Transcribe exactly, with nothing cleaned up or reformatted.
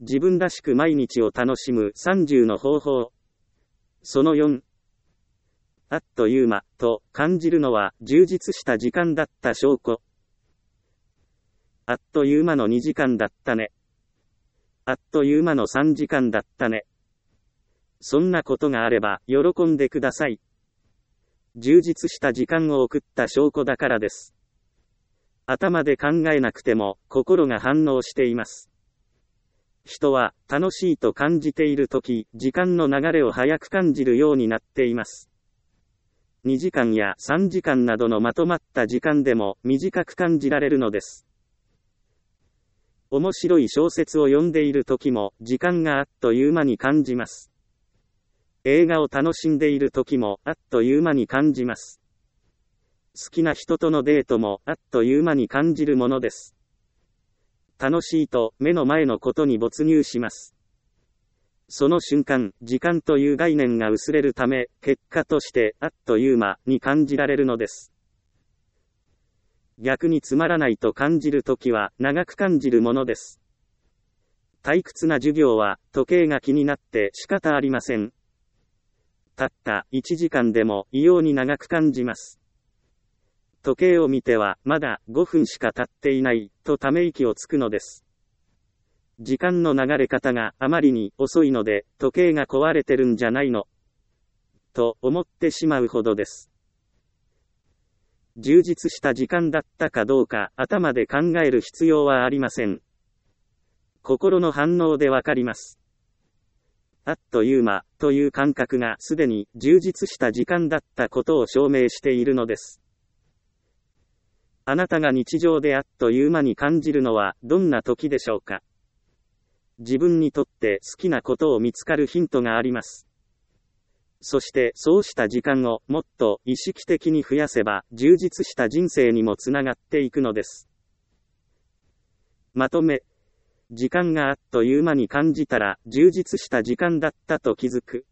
自分らしく毎日を楽しむさんじゅうの方法。そのよん。あっという間と感じるのは充実した時間だった証拠。あっという間のにじかんだったね。あっという間のさんじかんだったね。そんなことがあれば喜んでください。充実した時間を送った証拠だからです。頭で考えなくても心が反応しています。人は楽しいと感じているとき、時間の流れを早く感じるようになっています。にじかんやさんじかんなどのまとまった時間でも短く感じられるのです。面白い小説を読んでいるときも時間があっという間に感じます。映画を楽しんでいるときもあっという間に感じます。好きな人とのデートもあっという間に感じるものです。楽しいと目の前のことに没入します。その瞬間、時間という概念が薄れるため、結果としてあっという間に感じられるのです。逆につまらないと感じるときは長く感じるものです。退屈な授業は時計が気になって仕方ありません。たったいちじかんでも異様に長く感じます。時計を見てはまだごふんしか経っていないとため息をつくのです。時間の流れ方があまりに遅いので時計が壊れてるんじゃないのと思ってしまうほどです。充実した時間だったかどうか頭で考える必要はありません。心の反応でわかります。あっという間という感覚がすでに充実した時間だったことを証明しているのです。あなたが日常であっという間に感じるのはどんな時でしょうか。自分にとって好きなことを見つかるヒントがあります。そしてそうした時間をもっと意識的に増やせば充実した人生にもつながっていくのです。まとめ。時間があっという間に感じたら充実した時間だったと気づく。